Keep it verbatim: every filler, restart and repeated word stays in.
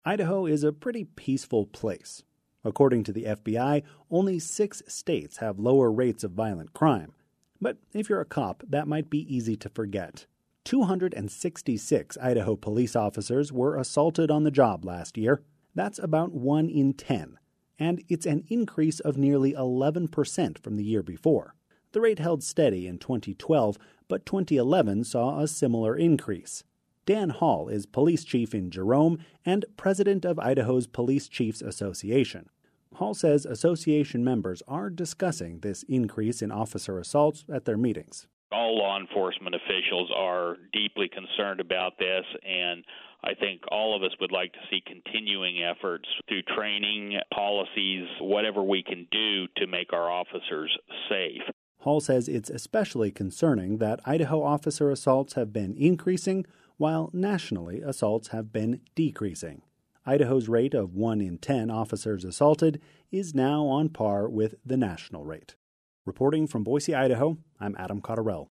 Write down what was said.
Idaho is a pretty peaceful place. According to the F B I, only six states have lower rates of violent crime. But if you're a cop, that might be easy to forget. two hundred sixty-six Idaho police officers were assaulted on the job last year. That's about one in ten. And it's an increase of nearly eleven percent from the year before. The rate held steady in twenty twelve, but twenty eleven saw a similar increase. Dan Hall is police chief in Jerome and president of Idaho's Police Chiefs Association. Hall says association members are discussing this increase in officer assaults at their meetings. All law enforcement officials are deeply concerned about this, and I think all of us would like to see continuing efforts through training, policies, whatever we can do to make our officers safe. Hall says it's especially concerning that Idaho officer assaults have been increasing, while nationally assaults have been decreasing. Idaho's rate of one in ten officers assaulted is now on par with the national rate. Reporting from Boise, Idaho, I'm Adam Cotterell.